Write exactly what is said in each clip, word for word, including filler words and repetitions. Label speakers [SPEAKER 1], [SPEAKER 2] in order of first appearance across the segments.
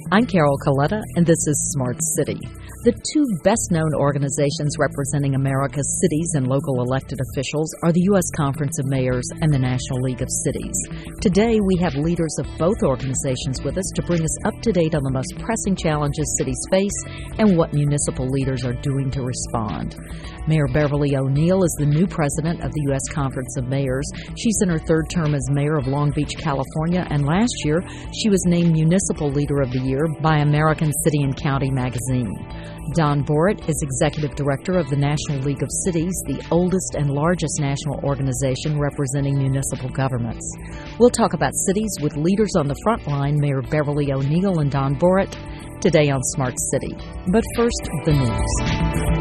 [SPEAKER 1] I'm Carol Coletta, and this is Smart City. The two best-known organizations representing America's cities and local elected officials are the U S Conference of Mayors and the National League of Cities. Today, we have leaders of both organizations with us to bring us up to date on the most pressing challenges cities face and what municipal leaders are doing to respond. Mayor Beverly O'Neill is the new president of the U S Conference of Mayors. She's in her third term as mayor of Long Beach, California, and last year she was named Municipal Leader of the Year by American City and County magazine. Don Borrett is executive director of the National League of Cities, the oldest and largest national organization representing municipal governments. We'll talk about cities with leaders on the front line, Mayor Beverly O'Neill and Don Borrett, today on Smart City. But first, the news.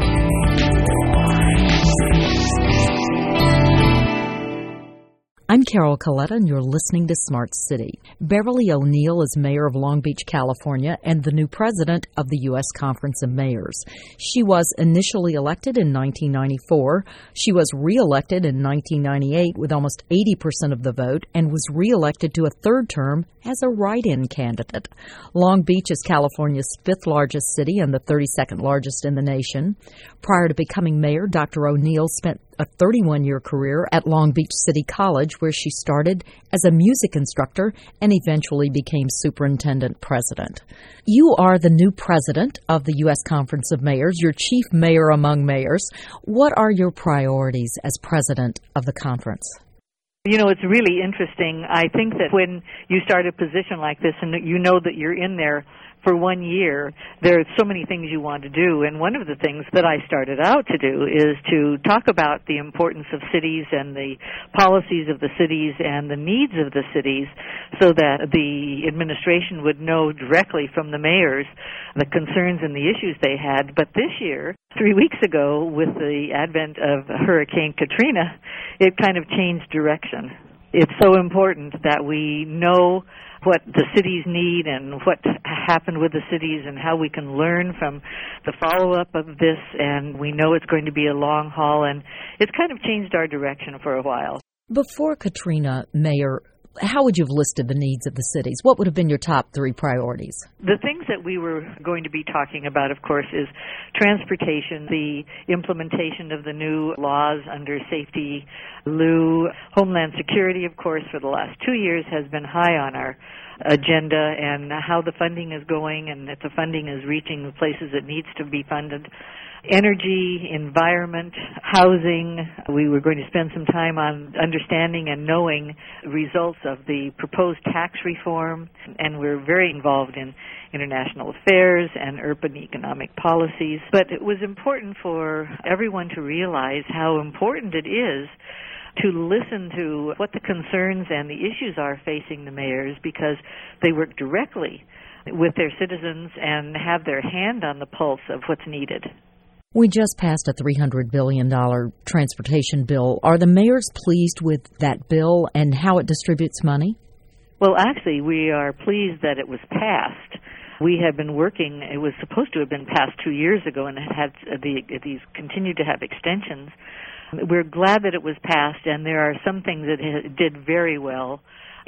[SPEAKER 1] I'm Carol Coletta, and you're listening to Smart City. Beverly O'Neill is mayor of Long Beach, California, and the new president of the U S Conference of Mayors. She was initially elected in nineteen ninety-four. She was re-elected in nineteen ninety-eight with almost eighty percent of the vote and was re-elected to a third term as a write-in candidate. Long Beach is California's fifth largest city and the thirty-second largest in the nation. Prior to becoming mayor, Doctor O'Neill spent a thirty-one year career at Long Beach City College, where she started as a music instructor and eventually became superintendent president. You are the new president of the U S Conference of Mayors. You're chief mayor among mayors. What are your priorities as president of the conference?
[SPEAKER 2] You know, it's really interesting. I think that when you start a position like this and you know that you're in there for one year, there are so many things you want to do. And one of the things that I started out to do is to talk about the importance of cities and the policies of the cities and the needs of the cities so that the administration would know directly from the mayors the concerns and the issues they had. But this year, three weeks ago, with the advent of Hurricane Katrina, it kind of changed direction. It's so important that we know what the cities need and what happened with the cities and how we can learn from the follow-up of this, and we know it's going to be a long haul, and it's kind of changed our direction for a while.
[SPEAKER 1] Before Katrina, Mayor, how would you have listed the needs of the cities? What would have been your top three priorities?
[SPEAKER 2] The things that we were going to be talking about, of course, is transportation, the implementation of the new laws under Safety L U. Homeland Security, of course, for the last two years has been high on our agenda, and how the funding is going and if the funding is reaching the places it needs to be funded. Energy, environment, housing. We were going to spend some time on understanding and knowing results of the proposed tax reform, and we're very involved in international affairs and urban economic policies. But it was important for everyone to realize how important it is to listen to what the concerns and the issues are facing the mayors, because they work directly with their citizens and have their hand on the pulse of what's needed.
[SPEAKER 1] We just passed a three hundred billion dollars transportation bill. Are the mayors pleased with that bill and how it distributes money?
[SPEAKER 2] Well, actually, we are pleased that it was passed. We have been working, it was supposed to have been passed two years ago, and it had the, these continued to have extensions. We're glad that it was passed, and there are some things that it did very well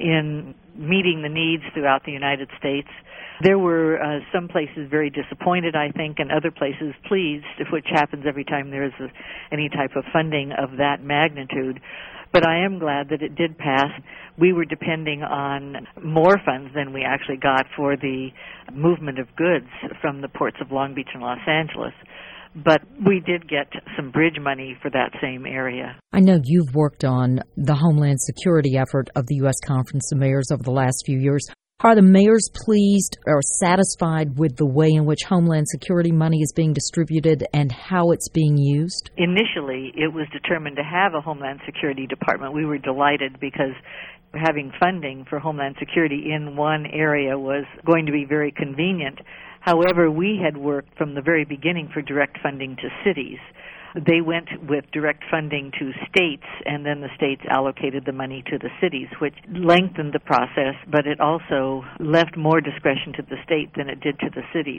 [SPEAKER 2] in meeting the needs throughout the United States. There were uh, some places very disappointed, I think, and other places pleased, which happens every time there is a, any type of funding of that magnitude. But I am glad that it did pass. We were depending on more funds than we actually got for the movement of goods from the ports of Long Beach and Los Angeles. But we did get some bridge money for that same area.
[SPEAKER 1] I know you've worked on the Homeland Security effort of the U S Conference of Mayors over the last few years. Are the mayors pleased or satisfied with the way in which Homeland Security money is being distributed and how it's being used?
[SPEAKER 2] Initially, it was determined to have a Homeland Security department. We were delighted because having funding for Homeland Security in one area was going to be very convenient. However, we had worked from the very beginning for direct funding to cities. They went with direct funding to states, and then the states allocated the money to the cities, which lengthened the process, but it also left more discretion to the state than it did to the cities.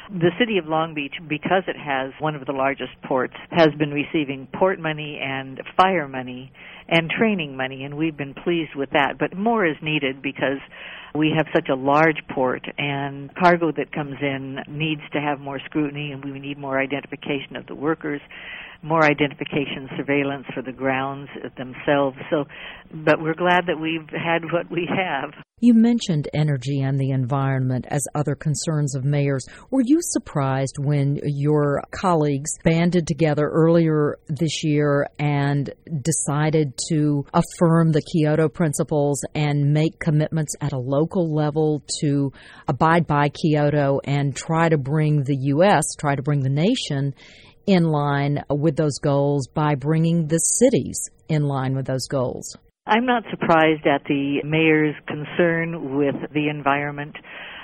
[SPEAKER 2] The city of Long Beach, because it has one of the largest ports, has been receiving port money and fire money and training money, and we've been pleased with that. But more is needed because we have such a large port, and cargo that comes in needs to have more scrutiny, and we need more identification of the workers, more identification, surveillance for the grounds themselves. So, but we're glad that we've had what we have.
[SPEAKER 1] You mentioned energy and the environment as other concerns of mayors. Were you surprised when your colleagues banded together earlier this year and decided to affirm the Kyoto principles and make commitments at a local level to abide by Kyoto and try to bring the U S, try to bring the nation in line with those goals by bringing the cities in line with those goals?
[SPEAKER 2] I'm not surprised at the mayor's concern with the environment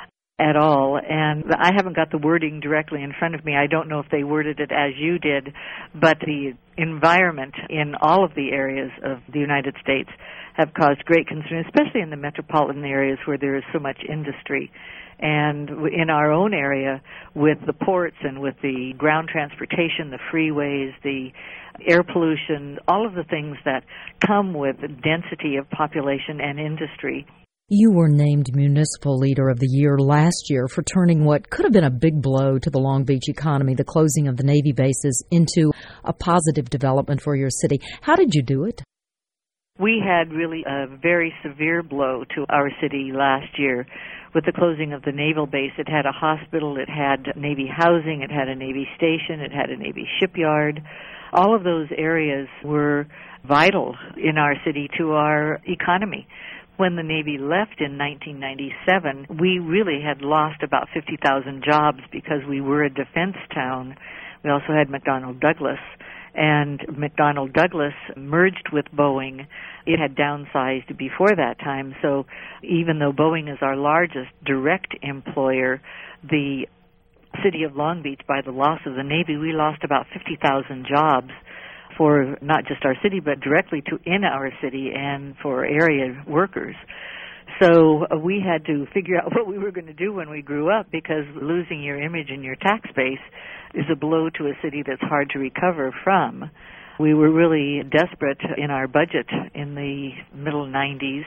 [SPEAKER 2] at all, and I haven't got the wording directly in front of me. I don't know if they worded it as you did, but the environment in all of the areas of the United States have caused great concern, especially in the metropolitan areas where there is so much industry. And in our own area, with the ports and with the ground transportation, the freeways, the air pollution, all of the things that come with density of population and industry.
[SPEAKER 1] You were named Municipal Leader of the Year last year for turning what could have been a big blow to the Long Beach economy, the closing of the Navy bases, into a positive development for your city. How did you do it?
[SPEAKER 2] We had really a very severe blow to our city last year with the closing of the naval base. It had a hospital, it had Navy housing, it had a Navy station, it had a Navy shipyard. All of those areas were vital in our city to our economy. When the Navy left in nineteen ninety-seven, we really had lost about fifty thousand jobs because we were a defense town. We also had McDonnell Douglas, and McDonnell Douglas merged with Boeing. It had downsized before that time, so even though Boeing is our largest direct employer, the city of Long Beach, by the loss of the Navy, we lost about fifty thousand jobs for not just our city, but directly to in our city and for area workers. So uh, we had to figure out what we were going to do when we grew up, because losing your image and your tax base is a blow to a city that's hard to recover from. We were really desperate in our budget in the middle nineties,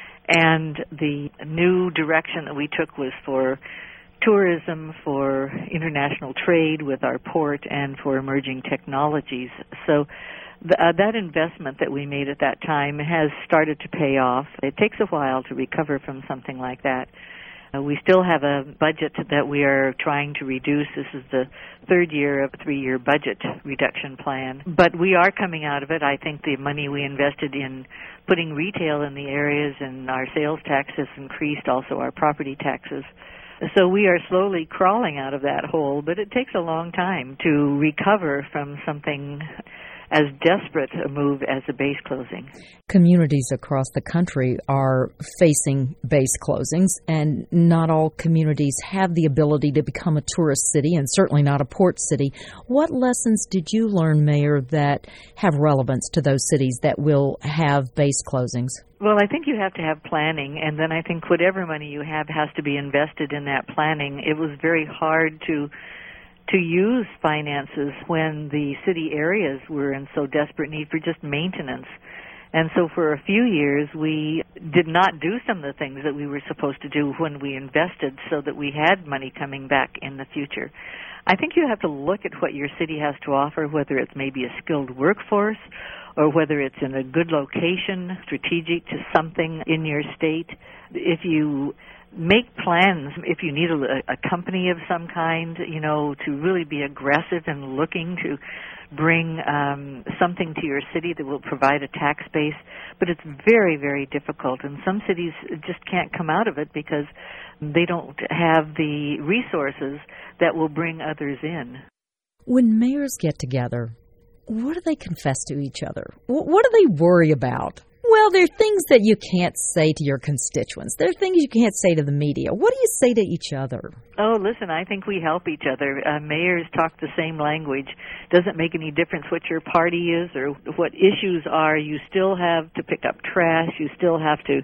[SPEAKER 2] and the new direction that we took was for tourism, for international trade with our port, and for emerging technologies. So th- uh, that investment that we made at that time has started to pay off. It takes a while to recover from something like that. Uh, we still have a budget that we are trying to reduce. This is the third year of a three-year budget reduction plan. But we are coming out of it. I think the money we invested in putting retail in the areas and our sales tax has increased, also our property taxes. So we are slowly crawling out of that hole, but it takes a long time to recover from something as desperate a move as a base closing.
[SPEAKER 1] Communities across the country are facing base closings, and not all communities have the ability to become a tourist city, and certainly not a port city. What lessons did you learn, Mayor, that have relevance to those cities that will have base closings?
[SPEAKER 2] Well, I think you have to have planning, and then I think whatever money you have has to be invested in that planning. It was very hard to to use finances when the city areas were in so desperate need for just maintenance. And so for a few years, we did not do some of the things that we were supposed to do when we invested so that we had money coming back in the future. I think you have to look at what your city has to offer, whether it's maybe a skilled workforce or whether it's in a good location, strategic to something in your state. If you make plans, if you need a, a company of some kind, you know, to really be aggressive in looking to bring um, something to your city that will provide a tax base. But it's very, very difficult, and some cities just can't come out of it because they don't have the resources that will bring others in.
[SPEAKER 1] When mayors get together, what do they confess to each other? What do they worry about? Well, there are things that you can't say to your constituents. There are things you can't say to the media. What do you say to each other?
[SPEAKER 2] Oh, listen, I think we help each other. Uh, mayors talk the same language. Doesn't make any difference what your party is or what issues are. You still have to pick up trash. You still have to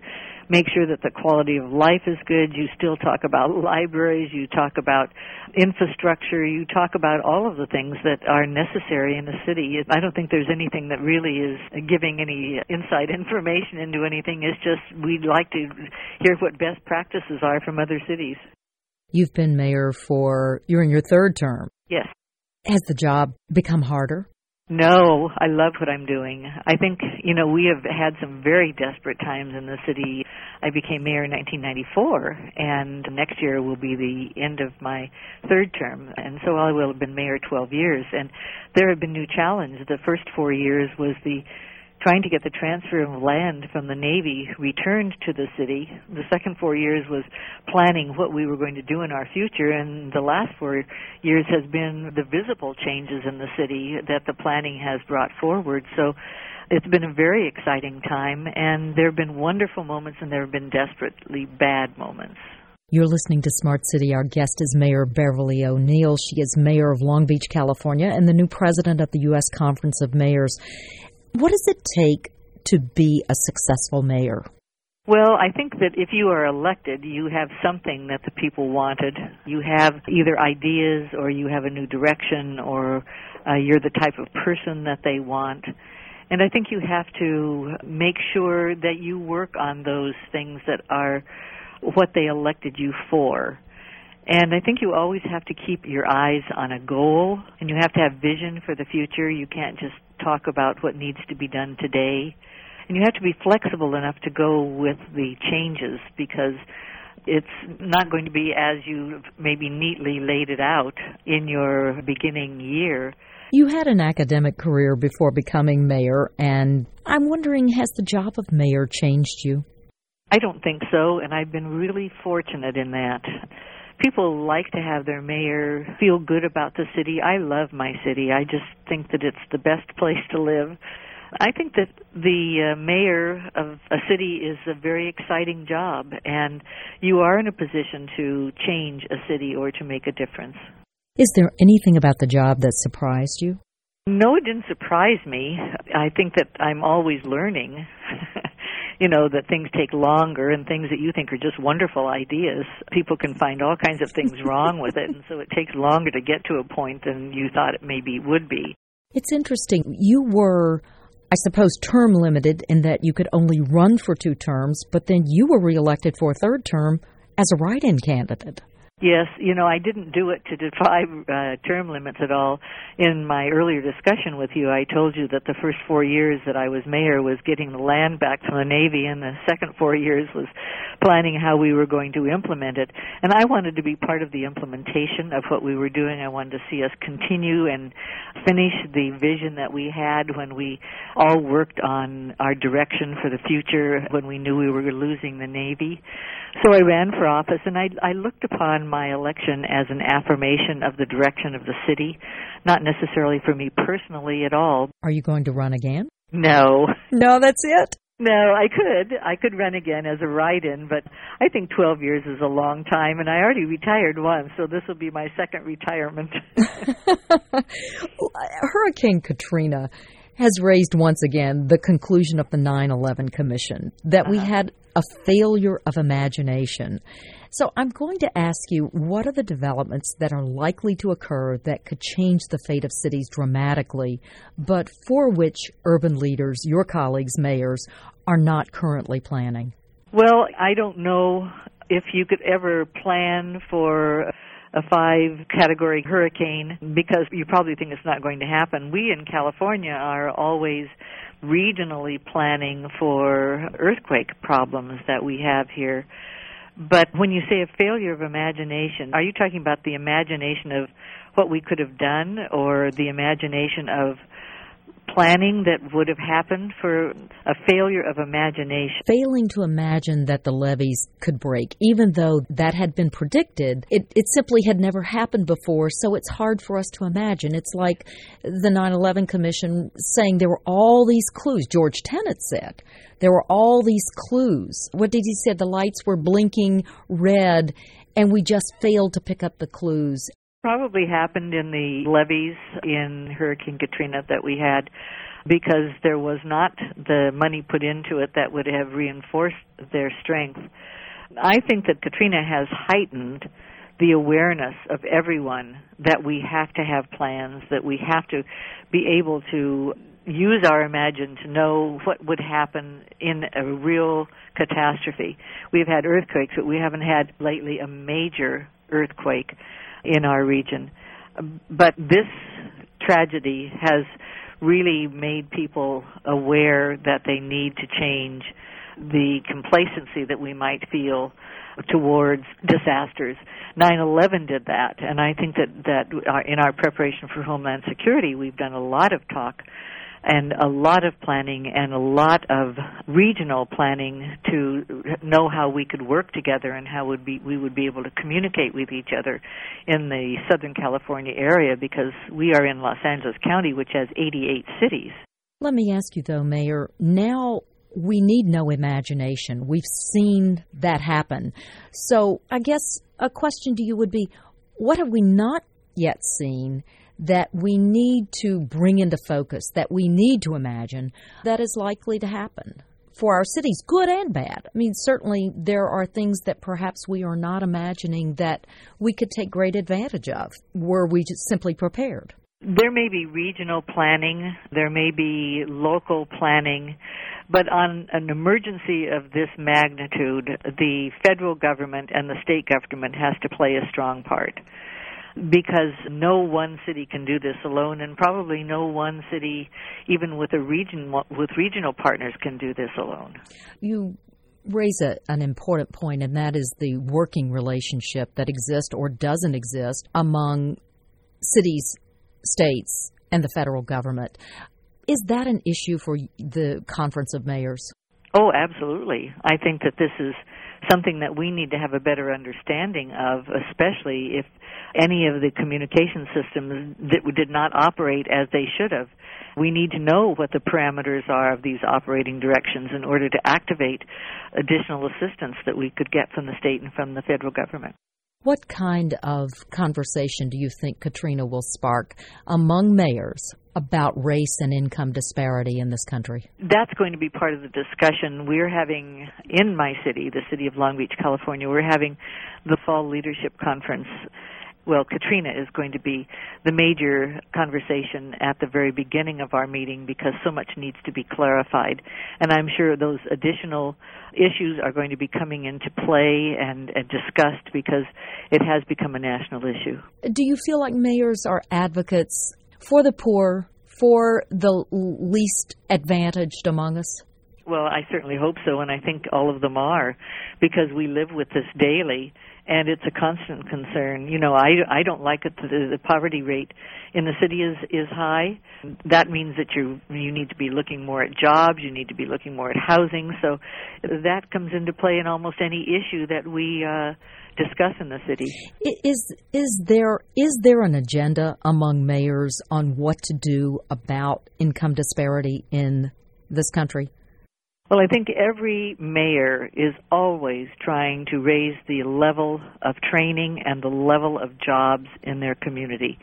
[SPEAKER 2] make sure that the quality of life is good. You still talk about libraries, you talk about infrastructure, you talk about all of the things that are necessary in the city. I don't think there's anything that really is giving any inside information into anything. It's just we'd like to hear what best practices are from other cities.
[SPEAKER 1] You've been mayor for, you're in your third term.
[SPEAKER 2] Yes.
[SPEAKER 1] Has the job become harder?
[SPEAKER 2] No, I love what I'm doing. I think, you know, we have had some very desperate times in the city. I became mayor in nineteen ninety-four, and next year will be the end of my third term, and so I will have been mayor twelve years. And there have been new challenges. The first four years was the trying to get the transfer of land from the Navy returned to the city. The second four years was planning what we were going to do in our future, and the last four years has been the visible changes in the city that the planning has brought forward. So it's been a very exciting time, and there have been wonderful moments and there have been desperately bad moments.
[SPEAKER 1] You're listening to Smart City. Our guest is Mayor Beverly O'Neill. She is mayor of Long Beach, California, and the new president of the U S Conference of Mayors. What does it take to be a successful mayor?
[SPEAKER 2] Well, I think that if you are elected, you have something that the people wanted. You have either ideas or you have a new direction or uh, you're the type of person that they want. And I think you have to make sure that you work on those things that are what they elected you for. And I think you always have to keep your eyes on a goal, and you have to have vision for the future. You can't just talk about what needs to be done today. And you have to be flexible enough to go with the changes, because it's not going to be as you maybe neatly laid it out in your beginning year.
[SPEAKER 1] You had an academic career before becoming mayor, and I'm wondering, has the job of mayor changed you?
[SPEAKER 2] I don't think so, and I've been really fortunate in that. People like to have their mayor feel good about the city. I love my city. I just think that it's the best place to live. I think that the uh, mayor of a city is a very exciting job, and you are in a position to change a city or to make a difference.
[SPEAKER 1] Is there anything about the job that surprised you?
[SPEAKER 2] No, it didn't surprise me. I think that I'm always learning. You know, that things take longer, and things that you think are just wonderful ideas, people can find all kinds of things wrong with it, and so it takes longer to get to a point than you thought it maybe would be.
[SPEAKER 1] It's interesting. You were, I suppose, term limited in that you could only run for two terms, but then you were reelected for a third term as a write-in candidate.
[SPEAKER 2] Yes, you know, I didn't do it to defy uh, term limits at all. In my earlier discussion with you, I told you that the first four years that I was mayor was getting the land back from the Navy, and the second four years was planning how we were going to implement it. And I wanted to be part of the implementation of what we were doing. I wanted to see us continue and finish the vision that we had when we all worked on our direction for the future, when we knew we were losing the Navy. So I ran for office, and I, I looked upon my election as an affirmation of the direction of the city, not necessarily for me personally at all.
[SPEAKER 1] Are you going to run again?
[SPEAKER 2] No.
[SPEAKER 1] No, that's it?
[SPEAKER 2] No, I could. I could run again as a write-in, but I think twelve years is a long time, and I already retired once, so this will be my second retirement.
[SPEAKER 1] Hurricane Katrina has raised once again the conclusion of the nine eleven Commission, that we had a failure of imagination. So I'm going to ask you, what are the developments that are likely to occur that could change the fate of cities dramatically, but for which urban leaders, your colleagues, mayors, are not currently planning?
[SPEAKER 2] Well, I don't know if you could ever plan for a five-category hurricane, because you probably think it's not going to happen. We in California are always regionally planning for earthquake problems that we have here. But when you say a failure of imagination, are you talking about the imagination of what we could have done, or the imagination of planning that would have happened? For a failure of imagination.
[SPEAKER 1] Failing to imagine that the levees could break, even though that had been predicted, it, it simply had never happened before, so it's hard for us to imagine. It's like the nine eleven Commission saying there were all these clues. George Tenet said there were all these clues. What did he say? The lights were blinking red, and we just failed to pick up the clues.
[SPEAKER 2] Probably happened in the levees in Hurricane Katrina that we had. because there was not the money put into it that would have reinforced their strength. I think that Katrina has heightened the awareness of everyone that we have to have plans, that we have to be able to use our imagination to know what would happen in a real catastrophe. We've had earthquakes, but we haven't had lately a major earthquake in our region. But this tragedy has really made people aware that they need to change the complacency that we might feel towards disasters. nine eleven did that, and I think that, that in our preparation for Homeland Security, we've done a lot of talk and a lot of planning and a lot of regional planning to know how we could work together and how would be, we would be able to communicate with each other in the Southern California area, because we are in Los Angeles County, which has eighty-eight cities.
[SPEAKER 1] Let me ask you, though, Mayor, now we need no imagination. We've seen that happen. So I guess a question to you would be, what have we not yet seen that we need to bring into focus, that we need to imagine, that is likely to happen for our cities, good and bad? I mean, certainly there are things that perhaps we are not imagining that we could take great advantage of were we just simply prepared.
[SPEAKER 2] There may be regional planning, there may be local planning, but on an emergency of this magnitude, the federal government and the state government has to play a strong part, because no one city can do this alone, and probably no one city, even with a region with regional partners, can do this alone.
[SPEAKER 1] You raise a, an important point, and that is the working relationship that exists or doesn't exist among cities, states, and the federal government. Is that an issue for the Conference of Mayors?
[SPEAKER 2] Oh, absolutely. I think that this is something that we need to have a better understanding of, especially if any of the communication systems that did not operate as they should have. We need to know what the parameters are of these operating directions in order to activate additional assistance that we could get from the state and from the federal government.
[SPEAKER 1] What kind of conversation do you think Katrina will spark among mayors about race and income disparity in this country? That's
[SPEAKER 2] going to be part of the discussion we're having in my city, the city of Long Beach, California. We're having the Fall Leadership Conference. Well, Katrina is going to be the major conversation at the very beginning of our meeting, because so much needs to be clarified. And I'm sure those additional issues are going to be coming into play and, and discussed, because it has become a national issue.
[SPEAKER 1] Do you feel like mayors are advocates for the poor, for the least advantaged among us?
[SPEAKER 2] Well, I certainly hope so, and I think all of them are, because we live with this daily, and it's a constant concern. You know, I, I don't like it. The, the poverty rate in the city is, is high. That means that you you need to be looking more at jobs, you need to be looking more at housing, so that comes into play in almost any issue that we uh, discuss in the city.
[SPEAKER 1] Is, is, there, is there an agenda among mayors on what to do about income disparity in this country?
[SPEAKER 2] Well, I think every mayor is always trying to raise the level of training and the level of jobs in their community.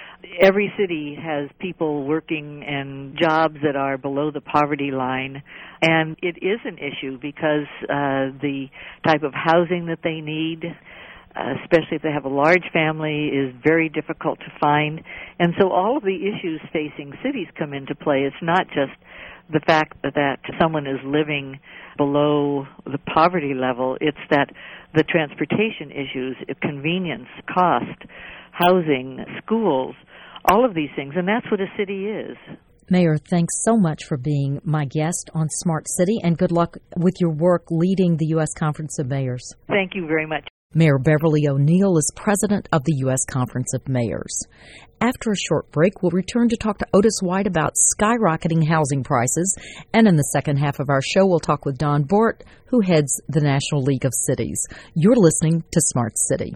[SPEAKER 2] Every city has people working in jobs that are below the poverty line, and it is an issue because uh, the type of housing that they need, uh, especially if they have a large family, is very difficult to find. And so all of the issues facing cities come into play. It's not just the fact that someone is living below the poverty level, it's that the transportation issues, convenience, cost, housing, schools, all of these things, and that's what a city is.
[SPEAKER 1] Mayor, thanks so much for being my guest on Smart City, and good luck with your work leading the U S Conference of Mayors.
[SPEAKER 2] Thank you very much.
[SPEAKER 1] Mayor Beverly O'Neill is president of the U S Conference of Mayors. After a short break, we'll return to talk to Otis White about skyrocketing housing prices. And in the second half of our show, we'll talk with Don Bort, who heads the National League of Cities. You're listening to Smart City.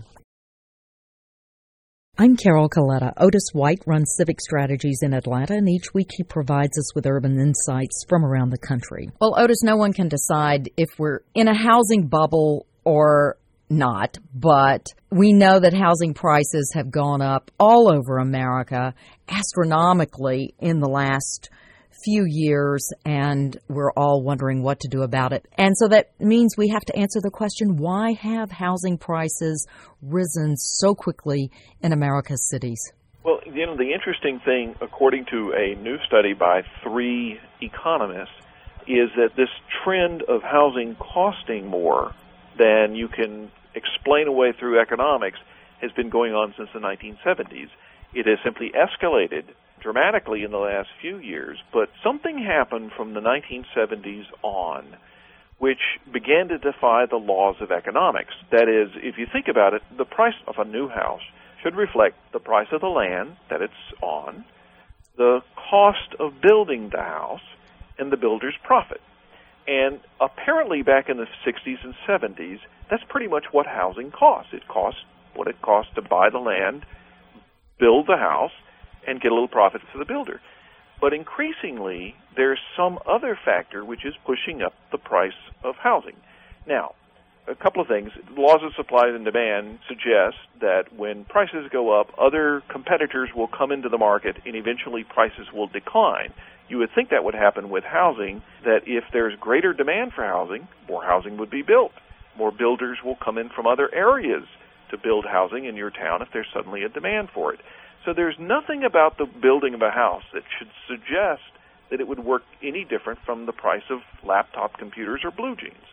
[SPEAKER 1] I'm Carol Coletta. Otis White runs Civic Strategies in Atlanta, and each week he provides us with urban insights from around the country. Well, Otis, no one can decide if we're in a housing bubble or not, but we know that housing prices have gone up all over America astronomically in the last few years, and we're all wondering what to do about it. And so that means we have to answer the question, why have housing prices risen so quickly in America's cities?
[SPEAKER 3] Well, you know, the interesting thing, according to a new study by three economists, is that this trend of housing costing more than you can explain away through economics has been going on since the nineteen seventies. It has simply escalated dramatically in the last few years, but something happened from the nineteen seventies on which began to defy the laws of economics. That is, if you think about it, the price of a new house should reflect the price of the land that it's on, the cost of building the house, and the builder's profit. And apparently back in the sixties and seventies, that's pretty much what housing costs. It costs what it costs to buy the land, build the house, and get a little profit for the builder. But increasingly, there's some other factor which is pushing up the price of housing. Now, a couple of things. Laws of supply and demand suggest that when prices go up, other competitors will come into the market and eventually prices will decline. You would think that would happen with housing, that if there's greater demand for housing, more housing would be built. More builders will come in from other areas to build housing in your town if there's suddenly a demand for it. So there's nothing about the building of a house that should suggest that it would work any different from the price of laptop computers or blue jeans.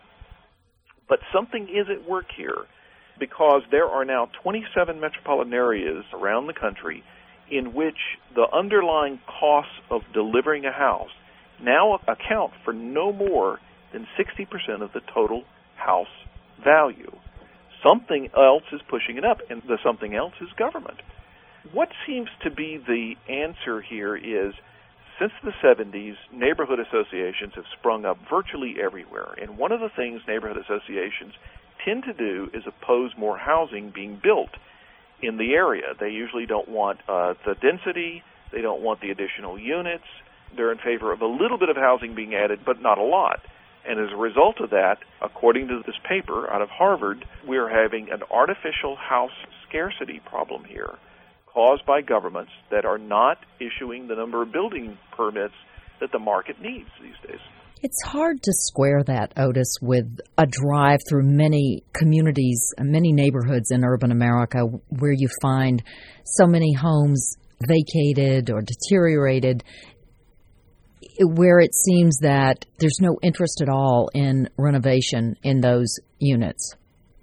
[SPEAKER 3] But something is at work here, because there are now twenty-seven metropolitan areas around the country in which the underlying costs of delivering a house now account for no more than sixty percent of the total house value. Something else is pushing it up, and the something else is government. What seems to be the answer here is, since the seventies, neighborhood associations have sprung up virtually everywhere. And one of the things neighborhood associations tend to do is oppose more housing being built in the area. They usually don't want uh, the density. They don't want the additional units. They're in favor of a little bit of housing being added, but not a lot. And as a result of that, according to this paper out of Harvard, we're having an artificial house scarcity problem here, caused by governments that are not issuing the number of building permits that the market needs these days.
[SPEAKER 1] It's hard to square that, Otis, with a drive through many communities, many neighborhoods in urban America where you find so many homes vacated or deteriorated, where it seems that there's no interest at all in renovation in those units.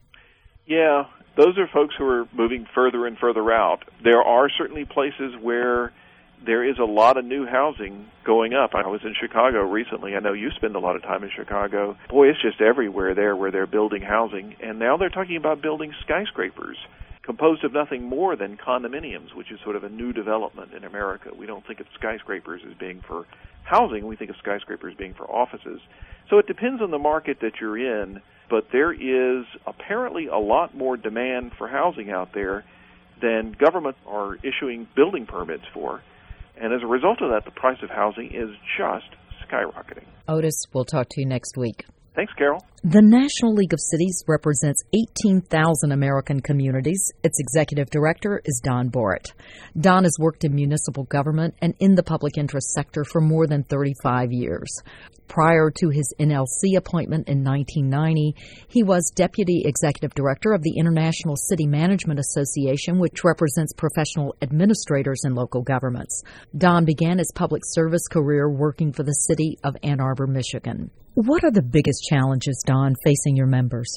[SPEAKER 3] Yeah. Those are folks who are moving further and further out. There are certainly places where there is a lot of new housing going up. I was in Chicago recently. I know you spend a lot of time in Chicago. Boy, it's just everywhere there where they're building housing. And now they're talking about building skyscrapers composed of nothing more than condominiums, which is sort of a new development in America. We don't think of skyscrapers as being for housing. We think of skyscrapers being for offices. So it depends on the market that you're in. But there is apparently a lot more demand for housing out there than government are issuing building permits for. And as a result of that, the price of housing is just skyrocketing.
[SPEAKER 1] Otis, we'll talk to you next week.
[SPEAKER 3] Thanks, Carol.
[SPEAKER 1] The National League of Cities represents eighteen thousand American communities. Its executive director is Don Borrett. Don has worked in municipal government and in the public interest sector for more than thirty-five years. Prior to his N L C appointment in nineteen ninety, he was Deputy Executive Director of the International City Management Association, which represents professional administrators in local governments. Don began his public service career working for the city of Ann Arbor, Michigan. What are the biggest challenges, Don, facing your members?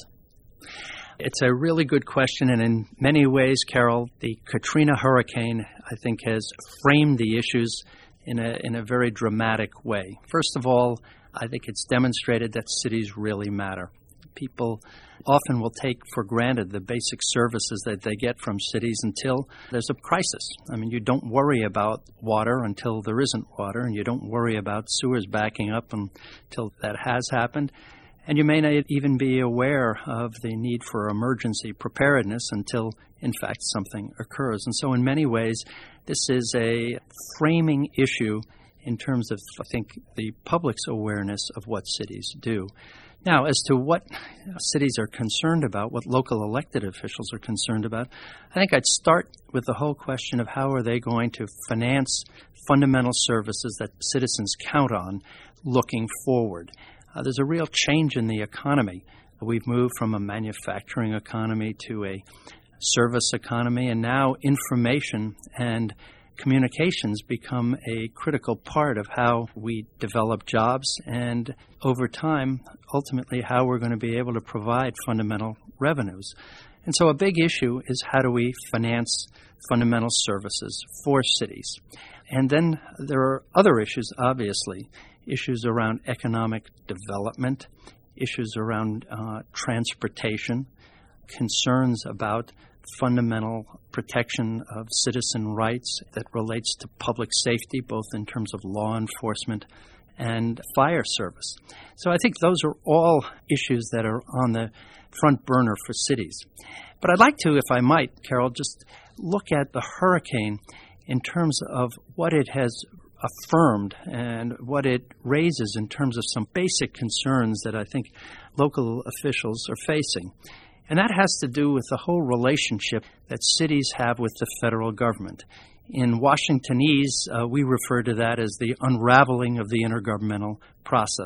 [SPEAKER 4] It's a really good question, and in many ways, Carol, the Katrina hurricane, I think, has framed the issues in a in a very dramatic way. First of all, I think it's demonstrated that cities really matter. People often will take for granted the basic services that they get from cities until there's a crisis. I mean, you don't worry about water until there isn't water, and you don't worry about sewers backing up until that has happened. And you may not even be aware of the need for emergency preparedness until, in fact, something occurs. And so in many ways, this is a framing issue in terms of, I think, the public's awareness of what cities do. Now, as to what cities are concerned about, what local elected officials are concerned about, I think I'd start with the whole question of how are they going to finance fundamental services that citizens count on looking forward. Uh, there's a real change in the economy. We've moved from a manufacturing economy to a service economy, and now information and communications become a critical part of how we develop jobs and, over time, ultimately how we're going to be able to provide fundamental revenues. And so a big issue is how do we finance fundamental services for cities. And then there are other issues, obviously, issues around economic development, issues around uh, transportation, concerns about fundamental protection of citizen rights that relates to public safety, both in terms of law enforcement and fire service. So I think those are all issues that are on the front burner for cities. But I'd like to, if I might, Carol, just look at the hurricane in terms of what it has affirmed and what it raises in terms of some basic concerns that I think local officials are facing. And that has to do with the whole relationship that cities have with the federal government. In Washingtonese, uh, we refer to that as the unraveling of the intergovernmental process.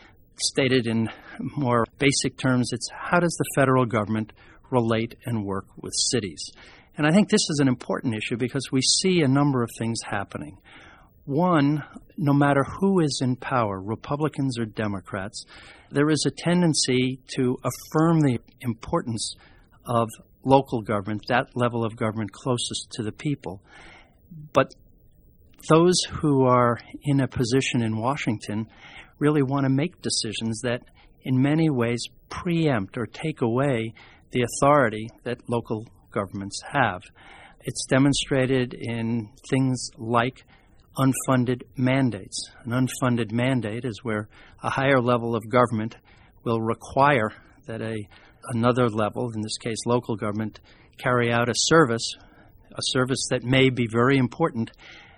[SPEAKER 4] Stated in more basic terms, it's how does the federal government relate and work with cities? And I think this is an important issue because we see a number of things happening. One, no matter who is in power, Republicans or Democrats, there is a tendency to affirm the importance of local government, that level of government closest to the people. But those who are in a position in Washington really want to make decisions that in many ways preempt or take away the authority that local governments have. It's demonstrated in things like unfunded mandates. An unfunded mandate is where a higher level of government will require that a another level, in this case local government, carry out a service, a service that may be very important,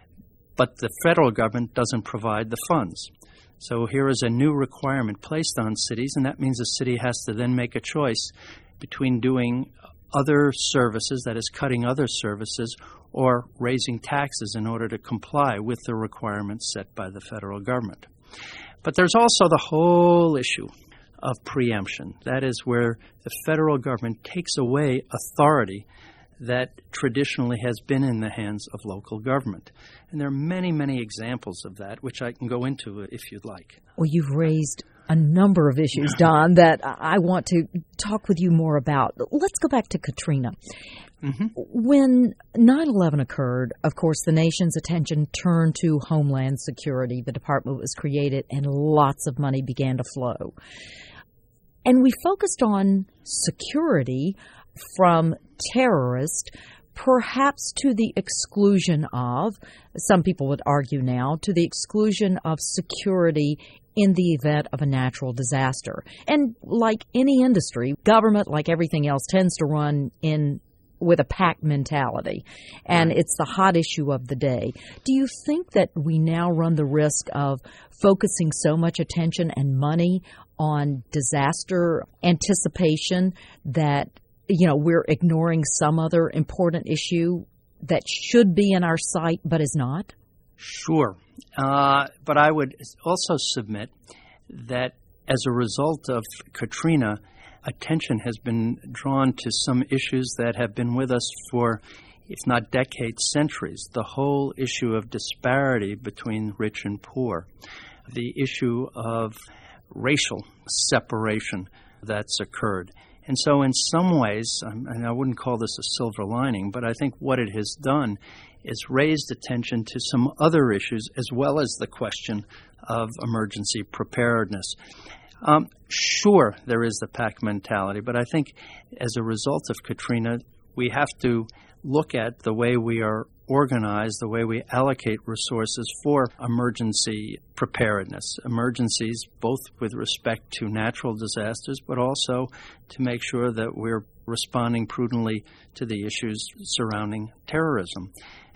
[SPEAKER 4] but the federal government doesn't provide the funds. So here is a new requirement placed on cities, and that means a city has to then make a choice between doing other services, that is cutting other services, or raising taxes in order to comply with the requirements set by the federal government. But there's also the whole issue of preemption. That is where the federal government takes away authority that traditionally has been in the hands of local government. And there are many, many examples of that, which I can go into if you'd like.
[SPEAKER 1] Well, you've raised a number of issues, Don, that I want to talk with you more about. Let's go back to Katrina. Mm-hmm. When nine eleven occurred, of course, the nation's attention turned to Homeland Security. The department was created and lots of money began to flow. And we focused on security from terrorists, perhaps to the exclusion of, some people would argue now, to the exclusion of security in the event of a natural disaster. And like any industry, government, like everything else, tends to run in with a pack mentality. And it's the hot issue of the day. Do you think that we now run the risk of focusing so much attention and money on disaster anticipation that, you know, we're ignoring some other important issue that should be in our sight but is not?
[SPEAKER 4] Sure. Uh, but I would also submit that as a result of Katrina, attention has been drawn to some issues that have been with us for, if not decades, centuries. The whole issue of disparity between rich and poor, the issue of racial separation that's occurred. And so in some ways, and I wouldn't call this a silver lining, but I think what it has done is raised attention to some other issues as well as the question of emergency preparedness. Um, sure, there is the pack mentality, but I think as a result of Katrina, we have to look at the way we are organized, the way we allocate resources for emergency preparedness. Emergencies, both with respect to natural disasters, but also to make sure that we're responding prudently to the issues surrounding terrorism.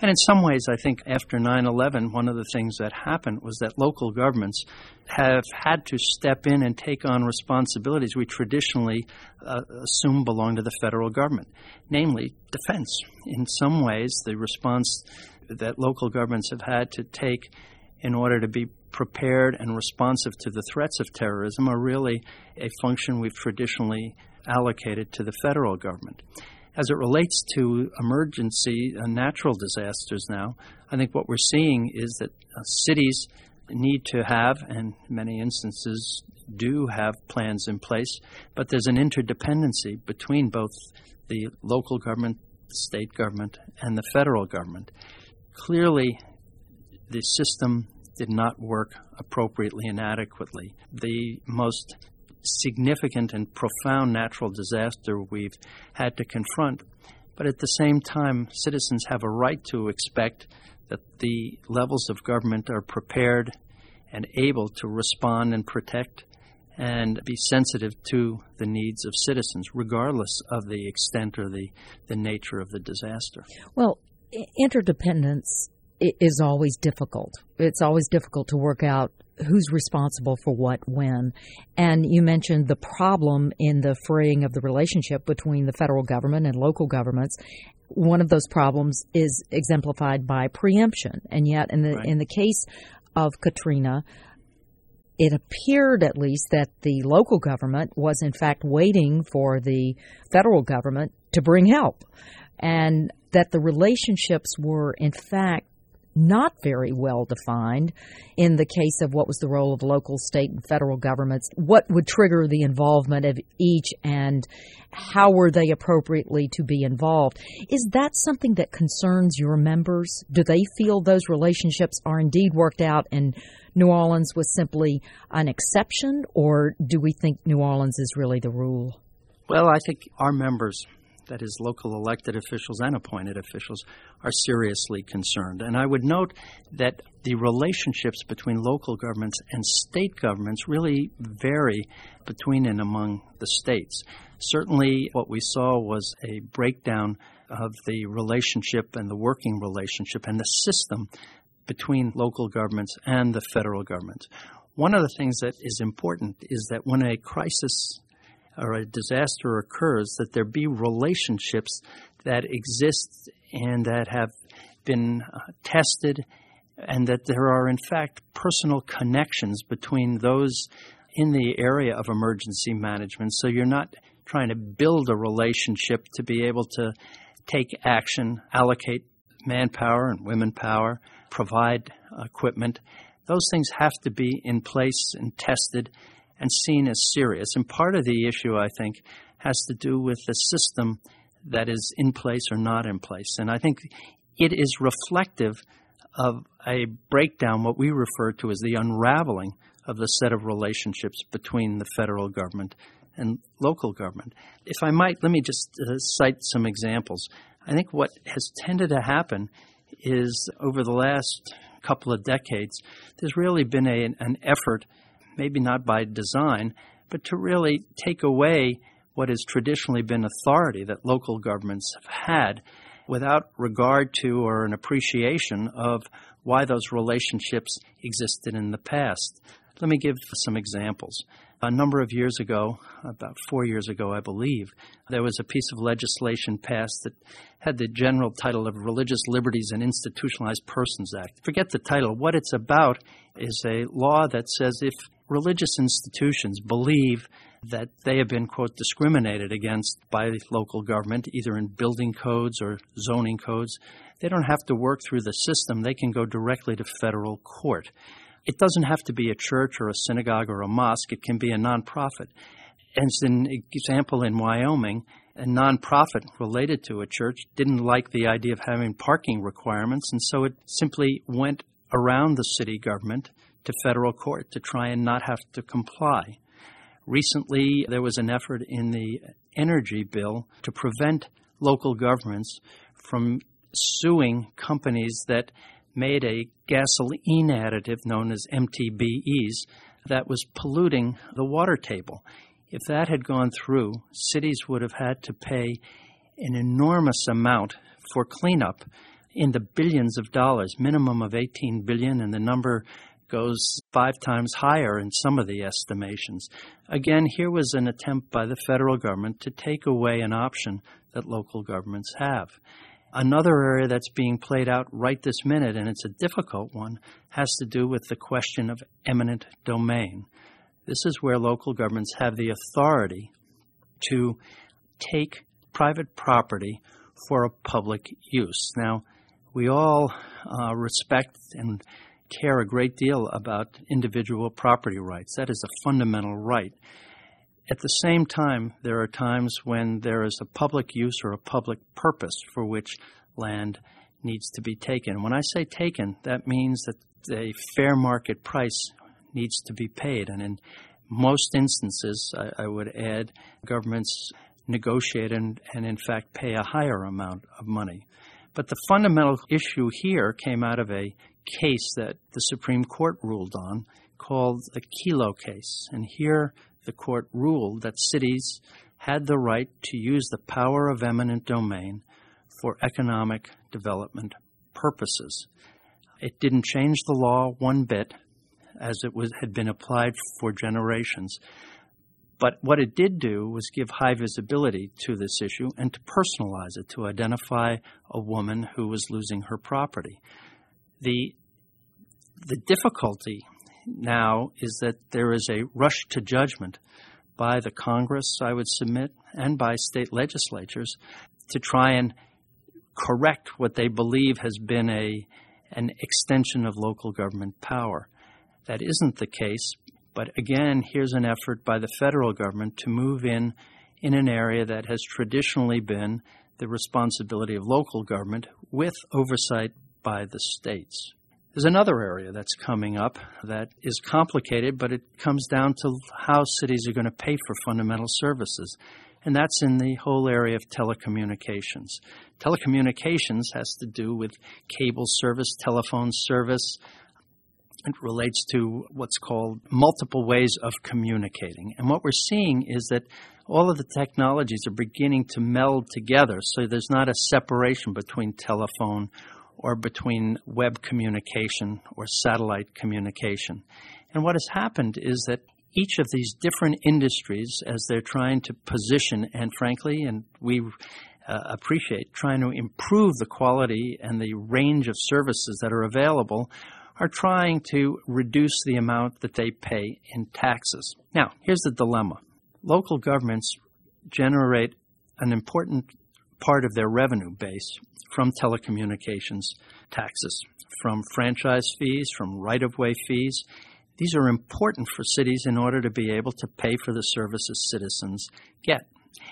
[SPEAKER 4] And in some ways, I think after nine eleven, one of the things that happened was that local governments have had to step in and take on responsibilities we traditionally uh, assume belong to the federal government, namely defense. In some ways, the response that local governments have had to take in order to be prepared and responsive to the threats of terrorism are really a function we've traditionally allocated to the federal government. As it relates to emergency uh, natural disasters now, I think what we're seeing is that uh, cities need to have, and in many instances do have, plans in place, but there's an interdependency between both the local government, the state government, and the federal government. Clearly, the system did not work appropriately and adequately. The most significant and profound natural disaster we've had to confront. But at the same time, citizens have a right to expect that the levels of government are prepared and able to respond and protect and be sensitive to the needs of citizens, regardless of the extent or the, the nature of the disaster.
[SPEAKER 1] Well, interdependence is always difficult. It's always difficult to work out who's responsible for what when. And you mentioned the problem in the fraying of the relationship between the federal government and local governments. One of those problems is exemplified by preemption. And yet in the right. in the case of Katrina, it appeared at least that the local government was in fact waiting for the federal government to bring help, and that the relationships were in fact not very well defined in the case of what was the role of local, state, and federal governments, what would trigger the involvement of each, and how were they appropriately to be involved. Is that something that concerns your members? Do they feel those relationships are indeed worked out and New Orleans was simply an exception, or do we think New Orleans is really the rule?
[SPEAKER 4] Well, I think our members, that is, local elected officials and appointed officials, are seriously concerned. And I would note that the relationships between local governments and state governments really vary between and among the states. Certainly what we saw was a breakdown of the relationship and the working relationship and the system between local governments and the federal government. One of the things that is important is that when a crisis or a disaster occurs, that there be relationships that exist and that have been uh, tested, and that there are, in fact, personal connections between those in the area of emergency management. So you're not trying to build a relationship to be able to take action, allocate manpower and women power, provide equipment. Those things have to be in place and tested and seen as serious. And part of the issue, I think, has to do with the system that is in place or not in place. And I think it is reflective of a breakdown, what we refer to as the unraveling of the set of relationships between the federal government and local government. If I might, let me just uh, cite some examples. I think what has tended to happen is over the last couple of decades, there's really been a, an effort, maybe not by design, but to really take away what has traditionally been authority that local governments have had without regard to or an appreciation of why those relationships existed in the past. Let me give some examples. A number of years ago, about four years ago, I believe, there was a piece of legislation passed that had the general title of Religious Liberties and Institutionalized Persons Act. Forget the title. What it's about is a law that says if religious institutions believe that they have been, quote, discriminated against by local government, either in building codes or zoning codes, they don't have to work through the system. They can go directly to federal court. It doesn't have to be a church or a synagogue or a mosque. It can be a nonprofit. As an example, in Wyoming, a nonprofit related to a church didn't like the idea of having parking requirements, and so it simply went around the city government to federal court to try and not have to comply. Recently, there was an effort in the energy bill to prevent local governments from suing companies that made a gasoline additive known as M T B Es that was polluting the water table. If that had gone through, cities would have had to pay an enormous amount for cleanup in the billions of dollars, minimum of eighteen billion dollars, and the number goes five times higher in some of the estimations. Again, here was an attempt by the federal government to take away an option that local governments have. Another area that's being played out right this minute, and it's a difficult one, has to do with the question of eminent domain. This is where local governments have the authority to take private property for a public use. Now, we all uh, respect and care a great deal about individual property rights. That is a fundamental right. At the same time, there are times when there is a public use or a public purpose for which land needs to be taken. When I say taken, that means that a fair market price needs to be paid. And in most instances, I, I would add, governments negotiate and, and in fact pay a higher amount of money. But the fundamental issue here came out of a case that the Supreme Court ruled on called the Kelo case. And here the court ruled that cities had the right to use the power of eminent domain for economic development purposes. It didn't change the law one bit, as it was had been applied for generations. But what it did do was give high visibility to this issue and to personalize it, to identify a woman who was losing her property. The, the difficulty now is that there is a rush to judgment by the Congress, I would submit, and by state legislatures to try and correct what they believe has been a an extension of local government power. That isn't the case, but again, here's an effort by the federal government to move in in an area that has traditionally been the responsibility of local government with oversight by the states. There's another area that's coming up that is complicated, but it comes down to how cities are going to pay for fundamental services, and that's in the whole area of telecommunications. Telecommunications has to do with cable service, telephone service. It relates to what's called multiple ways of communicating. And what we're seeing is that all of the technologies are beginning to meld together, so there's not a separation between telephone or between web communication or satellite communication. And what has happened is that each of these different industries, as they're trying to position, and frankly, and we uh, appreciate, trying to improve the quality and the range of services that are available, are trying to reduce the amount that they pay in taxes. Now, here's the dilemma. Local governments generate an important part of their revenue base from telecommunications taxes, from franchise fees, from right-of-way fees. These are important for cities in order to be able to pay for the services citizens get.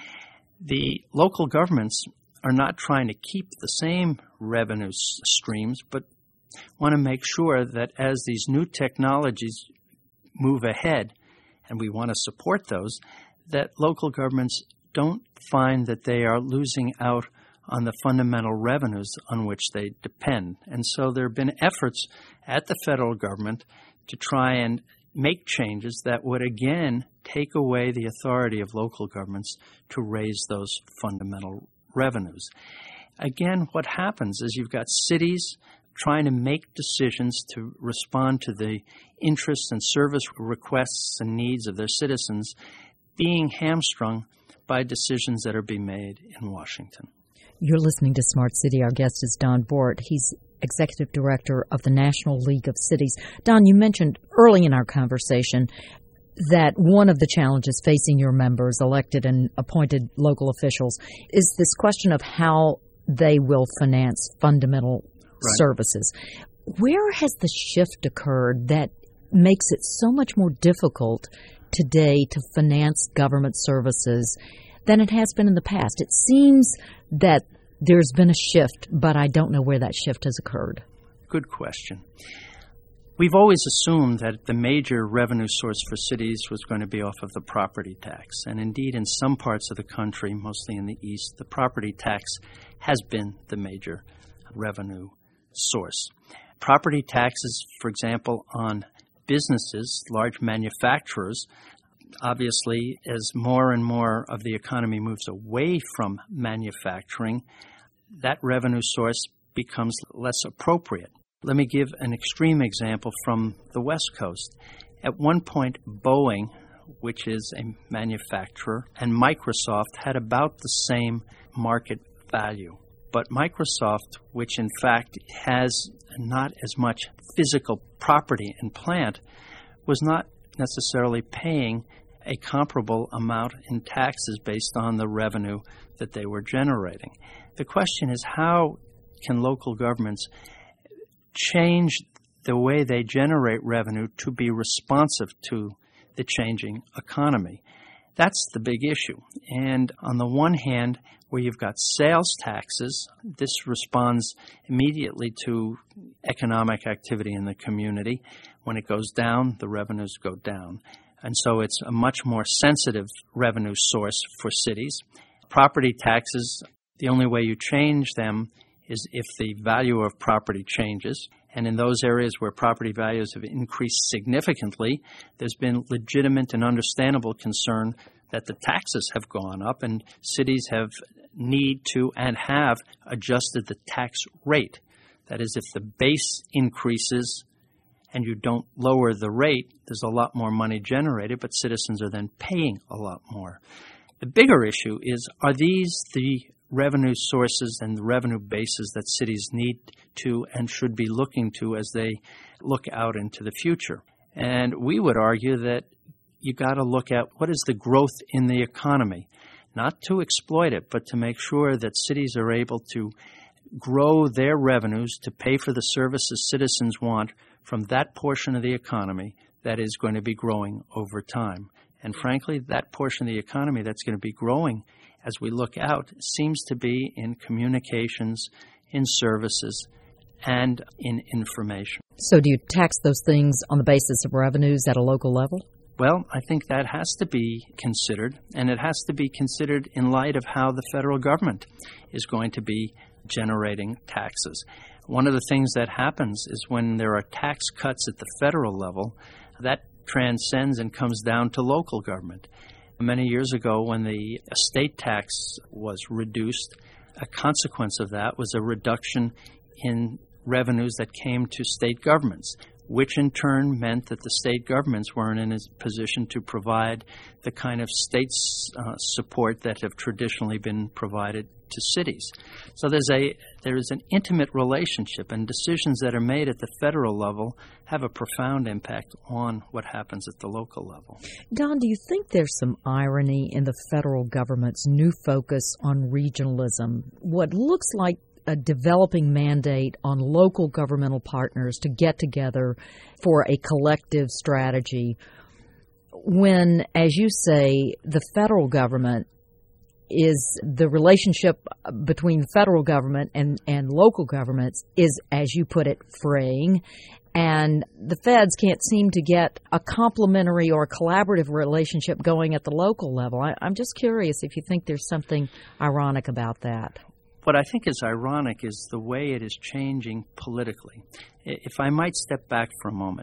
[SPEAKER 4] The local governments are not trying to keep the same revenue streams, but want to make sure that as these new technologies move ahead, and we want to support those, that local governments don't find that they are losing out on the fundamental revenues on which they depend. And so there have been efforts at the federal government to try and make changes that would, again, take away the authority of local governments to raise those fundamental revenues. Again, what happens is you've got cities trying to make decisions to respond to the interests and service requests and needs of their citizens being hamstrung by decisions that are being made in Washington.
[SPEAKER 1] You're listening to Smart City. Our guest is Don Bort. He's Executive Director of the National League of Cities. Don, you mentioned early in our conversation that one of the challenges facing your members, elected and appointed local officials, is this question of how they will finance fundamental Right. services. Where has the shift occurred that makes it so much more difficult today to finance government services than it has been in the past? It seems that there's been a shift, but I don't know where that shift has occurred.
[SPEAKER 4] Good question. We've always assumed that the major revenue source for cities was going to be off of the property tax. And indeed, in some parts of the country, mostly in the East, the property tax has been the major revenue source. Property taxes, for example, on businesses, large manufacturers, obviously, as more and more of the economy moves away from manufacturing, that revenue source becomes less appropriate. Let me give an extreme example from the West Coast. At one point, Boeing, which is a manufacturer, and Microsoft had about the same market value. But Microsoft, which in fact has not as much physical property and plant, was not necessarily paying a comparable amount in taxes based on the revenue that they were generating. The question is, how can local governments change the way they generate revenue to be responsive to the changing economy? That's the big issue. And on the one hand, where you've got sales taxes, this responds immediately to economic activity in the community. When it goes down, the revenues go down. And so it's a much more sensitive revenue source for cities. Property taxes, the only way you change them is if the value of property changes. And in those areas where property values have increased significantly, there's been legitimate and understandable concern that the taxes have gone up, and cities have need to and have adjusted the tax rate. That is, if the base increases and you don't lower the rate, there's a lot more money generated, but citizens are then paying a lot more. The bigger issue is, are these the revenue sources and the revenue bases that cities need to and should be looking to as they look out into the future? And we would argue that you got to look at what is the growth in the economy, not to exploit it, but to make sure that cities are able to grow their revenues to pay for the services citizens want from that portion of the economy that is going to be growing over time. And frankly, that portion of the economy that's going to be growing as we look out seems to be in communications, in services, and in information.
[SPEAKER 1] So do you tax those things on the basis of revenues at a local level?
[SPEAKER 4] Well, I think that has to be considered, and it has to be considered in light of how the federal government is going to be generating taxes. One of the things that happens is when there are tax cuts at the federal level, that transcends and comes down to local government. Many years ago, when the estate tax was reduced, a consequence of that was a reduction in revenues that came to state governments, which in turn meant that the state governments weren't in a position to provide the kind of state uh, support that have traditionally been provided to cities. So there's a there is an intimate relationship, and decisions that are made at the federal level have a profound impact on what happens at the local level.
[SPEAKER 1] Don, do you think there's some irony in the federal government's new focus on regionalism? What looks like a developing mandate on local governmental partners to get together for a collective strategy when, as you say, the federal government is the relationship between the federal government and, and local governments is, as you put it, fraying, and the feds can't seem to get a complementary or collaborative relationship going at the local level. I, I'm just curious if you think there's something ironic about that.
[SPEAKER 4] What I think is ironic is the way it is changing politically. If I might step back for a moment,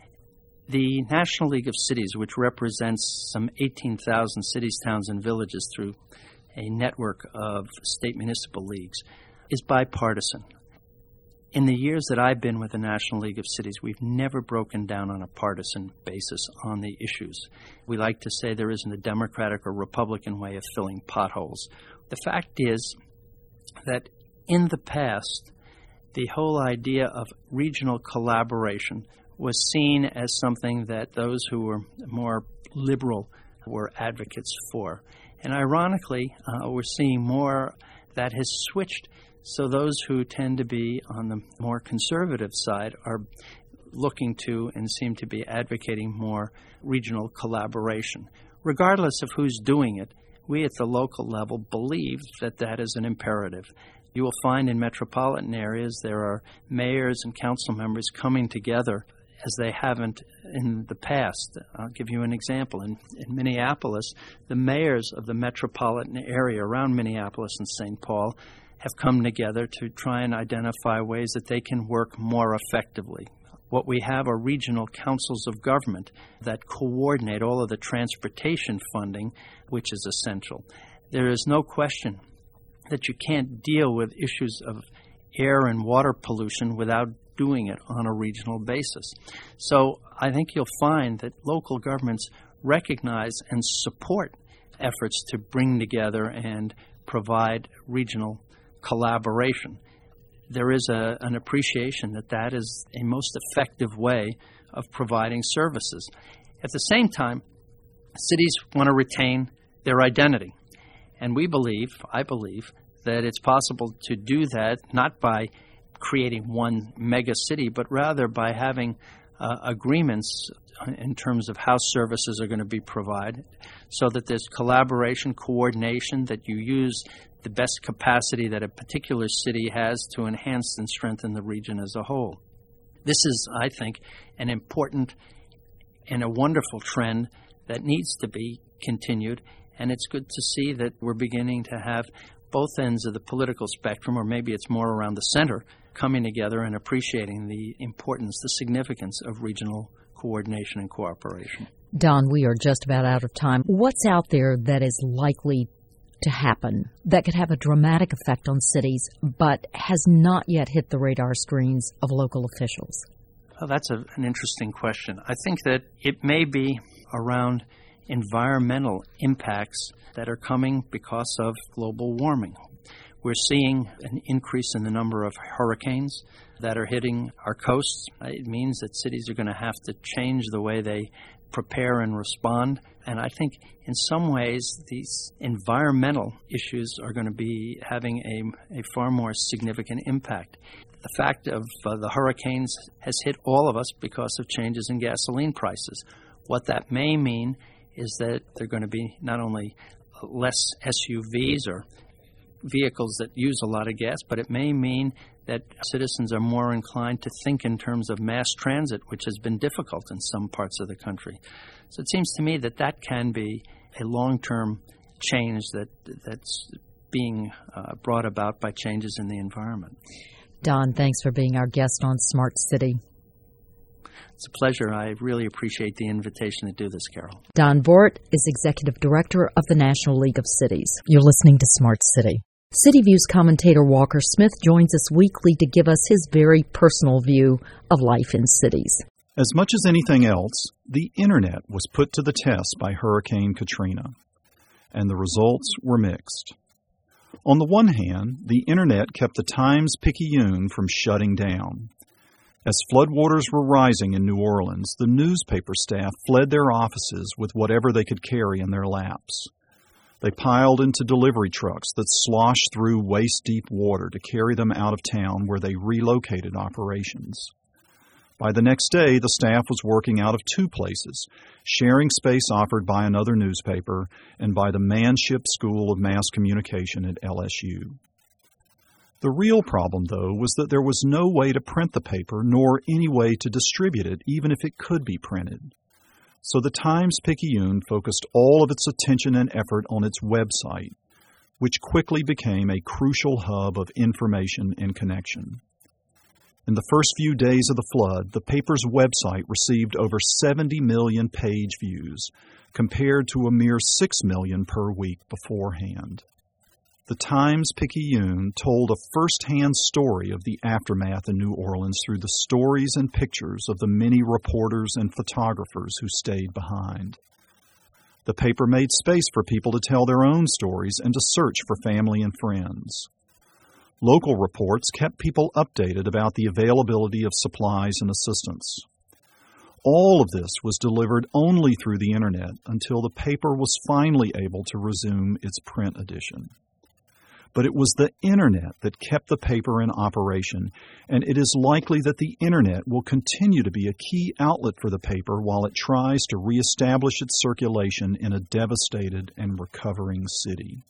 [SPEAKER 4] the National League of Cities, which represents some eighteen thousand cities, towns, and villages through a network of state municipal leagues, is bipartisan. In the years that I've been with the National League of Cities, we've never broken down on a partisan basis on the issues. We like to say there isn't a Democratic or Republican way of filling potholes. The fact is that in the past, the whole idea of regional collaboration was seen as something that those who were more liberal were advocates for. And ironically, uh, we're seeing more that has switched. So those who tend to be on the more conservative side are looking to and seem to be advocating more regional collaboration. Regardless of who's doing it, we at the local level believe that that is an imperative. You will find in metropolitan areas there are mayors and council members coming together as they haven't in the past. I'll give you an example. In, in Minneapolis, the mayors of the metropolitan area around Minneapolis and Saint Paul have come together to try and identify ways that they can work more effectively. What we have are regional councils of government that coordinate all of the transportation funding, which is essential. There is no question that you can't deal with issues of air and water pollution without doing it on a regional basis. So I think you'll find that local governments recognize and support efforts to bring together and provide regional collaboration. There is a, an appreciation that that is a most effective way of providing services. At the same time, cities want to retain their identity. And we believe, I believe, that it's possible to do that not by creating one mega city, but rather by having uh, agreements in terms of how services are going to be provided, so that there's collaboration, coordination, that you use the best capacity that a particular city has to enhance and strengthen the region as a whole. This is, I think, an important and a wonderful trend that needs to be continued, and it's good to see that we're beginning to have both ends of the political spectrum, or maybe it's more around the center, coming together and appreciating the importance, the significance of regional coordination and cooperation.
[SPEAKER 1] Don, we are just about out of time. What's out there that is likely to happen that could have a dramatic effect on cities but has not yet hit the radar screens of local officials?
[SPEAKER 4] Well, that's a, an interesting question. I think that it may be around environmental impacts that are coming because of global warming. We're seeing an increase in the number of hurricanes that are hitting our coasts. It means that cities are going to have to change the way they prepare and respond. And I think in some ways these environmental issues are going to be having a, a far more significant impact. The fact of uh, the hurricanes has hit all of us because of changes in gasoline prices. What that may mean is that there are going to be not only less S U Vs or vehicles that use a lot of gas, but it may mean that citizens are more inclined to think in terms of mass transit, which has been difficult in some parts of the country. So it seems to me that that can be a long-term change that that's being uh, brought about by changes in the environment.
[SPEAKER 1] Don, thanks for being our guest on Smart City.
[SPEAKER 4] It's a pleasure. I really appreciate the invitation to do this, Carol.
[SPEAKER 1] Don Bort is Executive Director of the National League of Cities. You're listening to Smart City. City Views commentator Walker Smith joins us weekly to give us his very personal view of life in cities.
[SPEAKER 5] As much as anything else, the Internet was put to the test by Hurricane Katrina, and the results were mixed. On the one hand, the Internet kept the Times-Picayune from shutting down. As floodwaters were rising in New Orleans, the newspaper staff fled their offices with whatever they could carry in their laps. They piled into delivery trucks that sloshed through waist-deep water to carry them out of town, where they relocated operations. By the next day, the staff was working out of two places, sharing space offered by another newspaper and by the Manship School of Mass Communication at L S U. The real problem, though, was that there was no way to print the paper, nor any way to distribute it, even if it could be printed. So the Times-Picayune focused all of its attention and effort on its website, which quickly became a crucial hub of information and connection. In the first few days of the flood, the paper's website received over seventy million page views, compared to a mere six million per week beforehand. The Times-Picayune told a first-hand story of the aftermath in New Orleans through the stories and pictures of the many reporters and photographers who stayed behind. The paper made space for people to tell their own stories and to search for family and friends. Local reports kept people updated about the availability of supplies and assistance. All of this was delivered only through the Internet until the paper was finally able to resume its print edition. But it was the Internet that kept the paper in operation, and it is likely that the Internet will continue to be a key outlet for the paper while it tries to reestablish its circulation in a devastated and recovering city.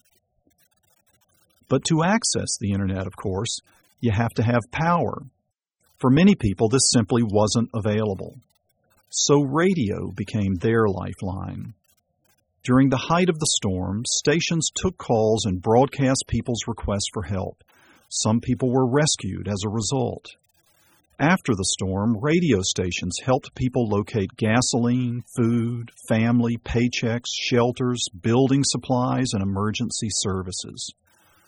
[SPEAKER 5] But to access the Internet, of course, you have to have power. For many people, this simply wasn't available. So radio became their lifeline. During the height of the storm, stations took calls and broadcast people's requests for help. Some people were rescued as a result. After the storm, radio stations helped people locate gasoline, food, family, paychecks, shelters, building supplies, and emergency services.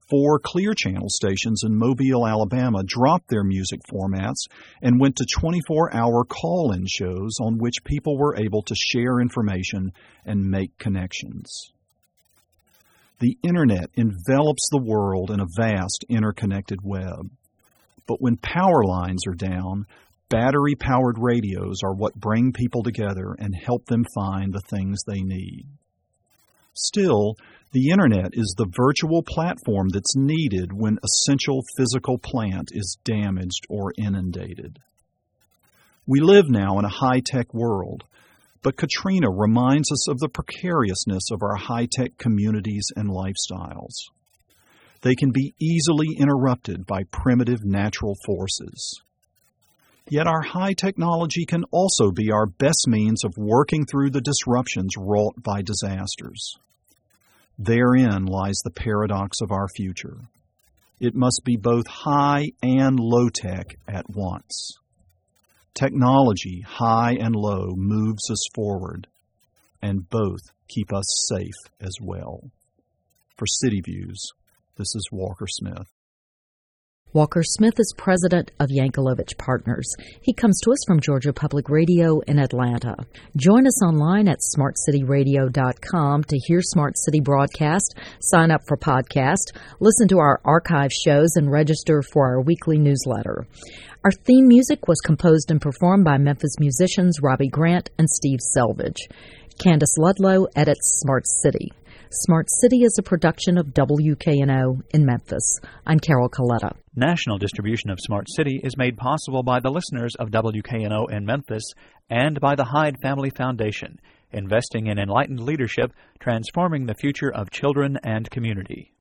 [SPEAKER 5] Four Clear Channel stations in Mobile, Alabama dropped their music formats and went to twenty-four hour call-in shows on which people were able to share information and make connections. The Internet envelops the world in a vast interconnected web. But when power lines are down, battery-powered radios are what bring people together and help them find the things they need. Still, the Internet is the virtual platform that's needed when essential physical plant is damaged or inundated. We live now in a high-tech world, but Katrina reminds us of the precariousness of our high-tech communities and lifestyles. They can be easily interrupted by primitive natural forces. Yet our high technology can also be our best means of working through the disruptions wrought by disasters. Therein lies the paradox of our future. It must be both high and low tech at once. Technology, high and low, moves us forward, and both keep us safe as well. For City Views, this is Walker Smith.
[SPEAKER 1] Walker Smith is president of Yankelovich Partners. He comes to us from Georgia Public Radio in Atlanta. Join us online at smart city radio dot com to hear Smart City broadcast, sign up for podcast, listen to our archive shows, and register for our weekly newsletter. Our theme music was composed and performed by Memphis musicians Robbie Grant and Steve Selvage. Candace Ludlow edits Smart City. Smart City is a production of W K N O in Memphis. I'm Carol Coletta.
[SPEAKER 6] National distribution of Smart City is made possible by the listeners of W K N O in Memphis and by the Hyde Family Foundation, investing in enlightened leadership, transforming the future of children and community.